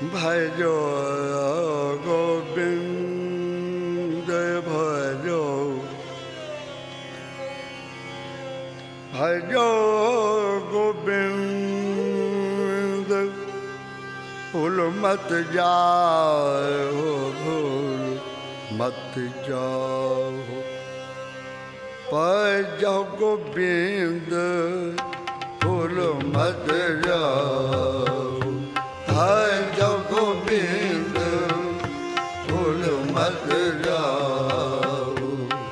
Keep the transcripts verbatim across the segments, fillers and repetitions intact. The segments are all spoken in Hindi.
भजो गोविंद भजो भजो गोविंद भूल मत जाओ भूल मत जाओ भजो गोविंद भूल मत जाओ भजो गोविंद भूल मत जाओ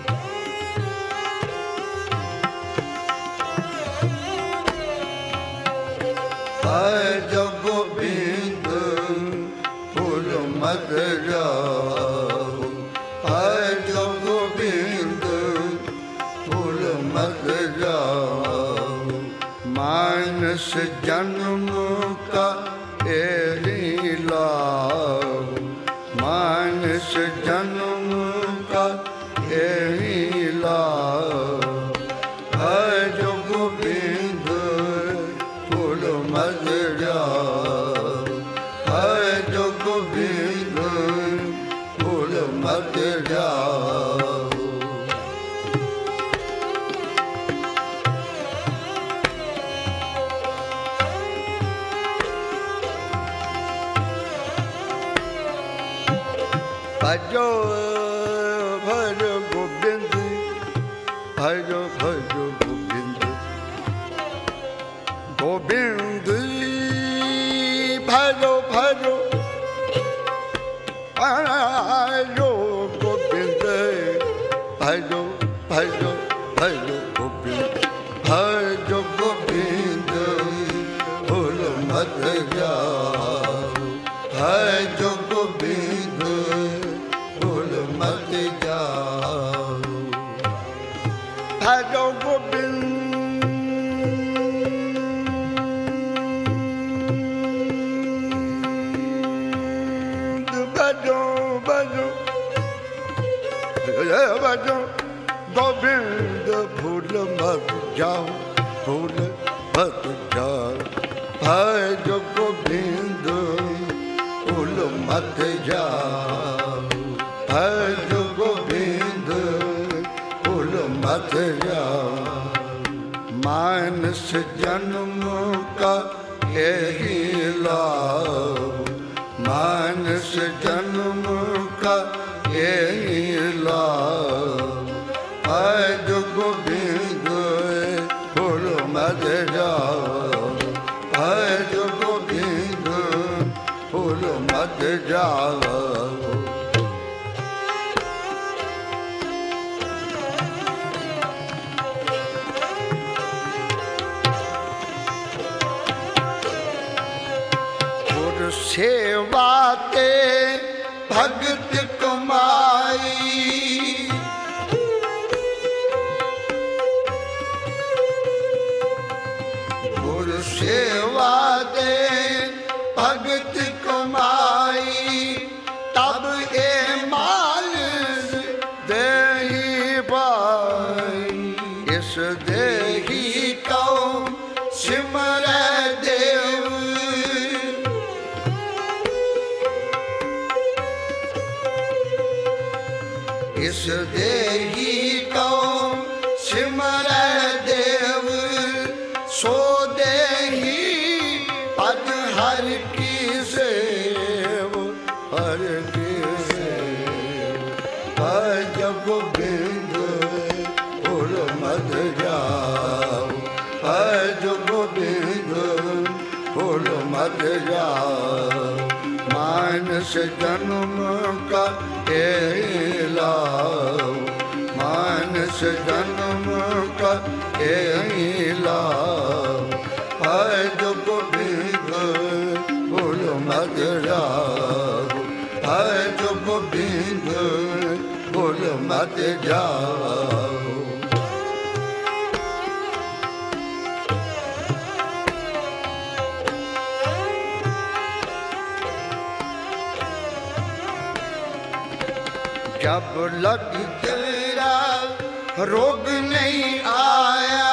भजो गोविंद भूल मत जाओ भजो गोविंद भूल मत जाओ मानस जन्म का एही लाभ मानस जन्म का एही लाभ भजो गोविंद भूल मत जाओ भजो गोविंद भूल मत जाओ भजो भजो गोविंद भजो भजो गोविंद गोविंद भजो भजो भजो गोविंद भजो भजो भजो गोविंद भजो गोविंद भूल मत जाओ भजो गोविंद भूल मत जाओ भजो गोविंद भजो भजो भजो गोविंद भूल मत जाओ भूल मत जाओ भजो गोविंद भूल मत जाओ भजो गोविंद भूल मत जाओ मानस जन्म का यही लाभ मानस जन्म का यही लाभ भजो गोविंद भूल मत जाओ भजो गोविंद भूल मत जाओ गुर सेवा ते भगत कमाई गुर सेवा ते भगत कमाई तब ए माल देही भाई इस देही को सिमर देव इस देही को सिमर देव सो देही पद हर की सेव हर की सेव भजो गोविंद भूल मत जाओ भजो गोविंद भूल मत जाओ मानस जन्म का यही लाभ मानस जन्म का यही लाभ भजो गोविंद भूल मत जाओ भजो गोविंद भूल मत जाओ जब लग तेरा रोग नहीं आया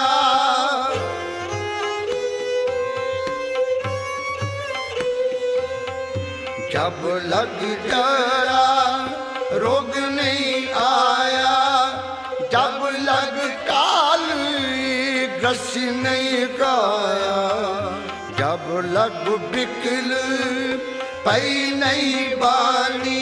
जब लग जरा रोग नहीं आया, जब लग काल ग्रस नहीं काया, जब लग बिकल पई नहीं बानी,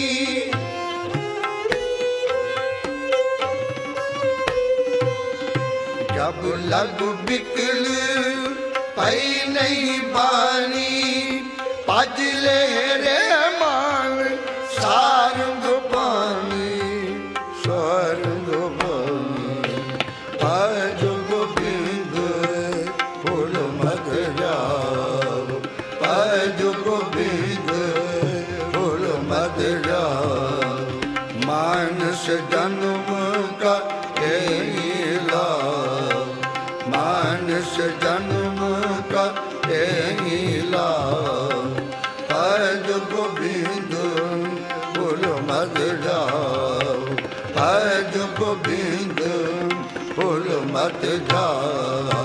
जब लग बिकल पई नहीं बानी, पज ले रे मान सारंग पानी, सारंग पानी। पज गोबिंद फूल मत जाओ, पज गोबिंद फूल मत जाओ, मानस जन्म का यही लाभ, मानस जन्म का यही लाभ, पज गोबिंद फूल मत जाओ, पज गोबिंद फूल मत जाओ।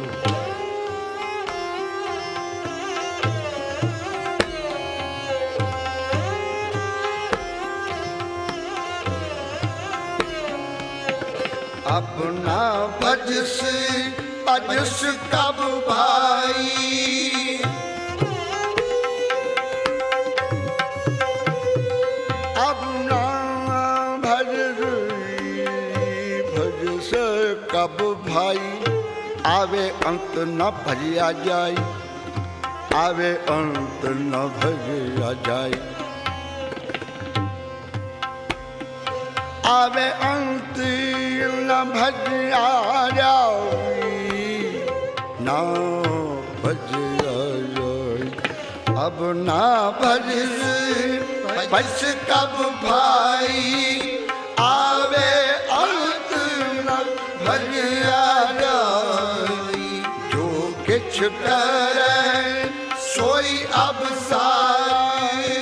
अपना भजस भजस कब भाई, अपना भजस भजस कब भाई, आवे अंत न भजिया जाय, आवे अंत न भजिया जाय, आवे अंत न भजिया जाय, ना भजिया जाय। अब ना भजिस बस कब भाई, आवे अंत न भजिया जाय, जो किछ करे सोई अब साई,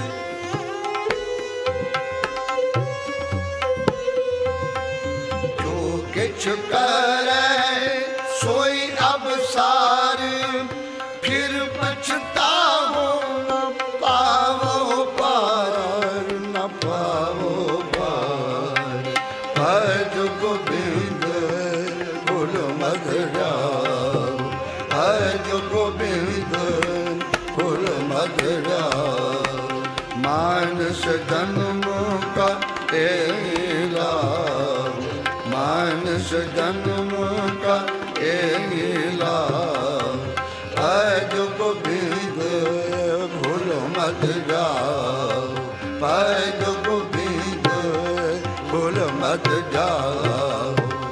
किछ करे सोई अब सार, फिर पछताओ न पावो पार, न पावो पार। भज गोबिंद फूल मत जाओ, भज गोबिंद फूल मत जाओ, मानस जन्म का यही लाभ, मानस जन्म का यही लाभ, भज गोबिंद फूल मत जाओ, भज गोबिंद फूल मत जाओ।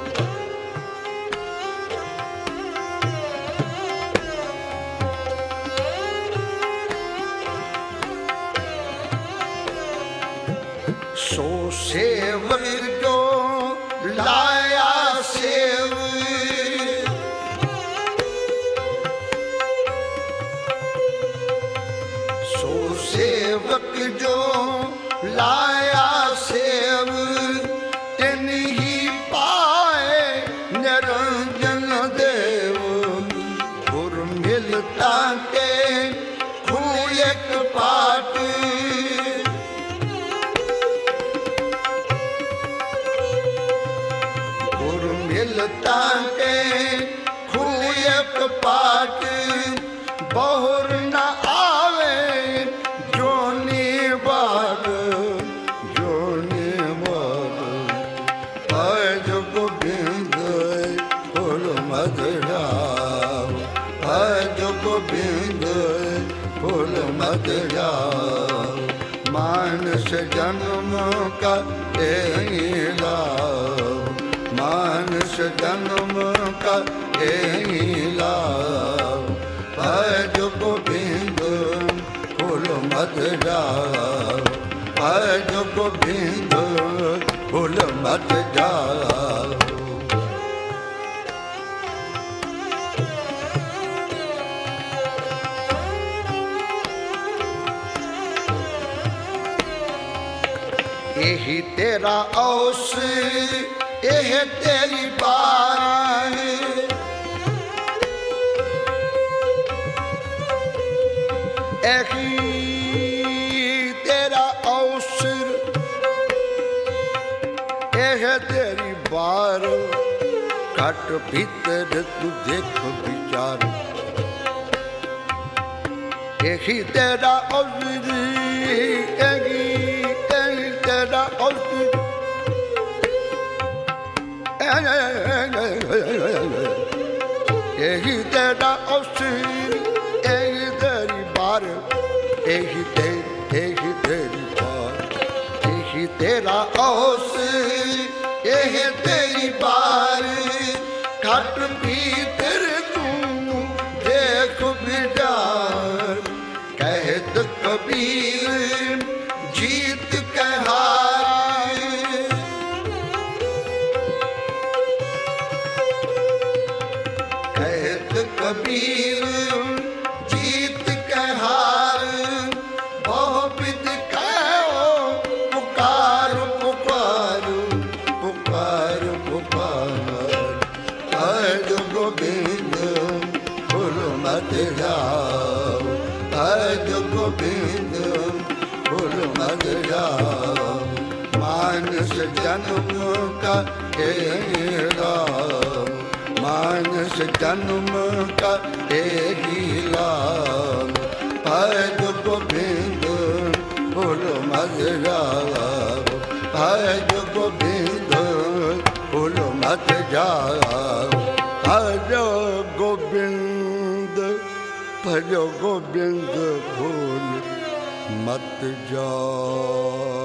सो सेवक जो लाया सेव, सो सेवक जो लाया सेव, तिन ही पाए निरंजन देव, गुर मिलता के खूयक पाट, मिलता के खूयक पाट, बहुर न आवे जोनी बाग, जोनी बाग। भज गोबिंद फूल मत जाओ, भज गोबिंद फूल मत जाओ, मानस जन्म का यही लाभ, मानस जन्म का यही लाभ, भज गोबिंद फूल मत जाओ, भज गोबिंद फूल मत जाओ। यही तेरा औस, यह तेरी बार, यही पार घट भीतर तू देख विचार यही तेरा अवसर यही यही तेरा अवसर यही तेरा अवसर यही तेरी बार यही तेरी यही तेरी बार यही तेरा अवसर यही तेरी बार घट भीतर तू देख विचार कहत कबीर जीत कहार कहत कबीर जीत कहार बहु विध कहो पुकार पुकार पुकार पुकार भज गोविंद फूल मत जाओ भज गोविंद फूल मत जाओ मानस जन्म का हे राम मानस जन्म का ही लाम भज गोविंद फूल मत जाओ भज गोविंद फूल मत जाओ भज गोविंद भज गोविंद फूल मत जाओ।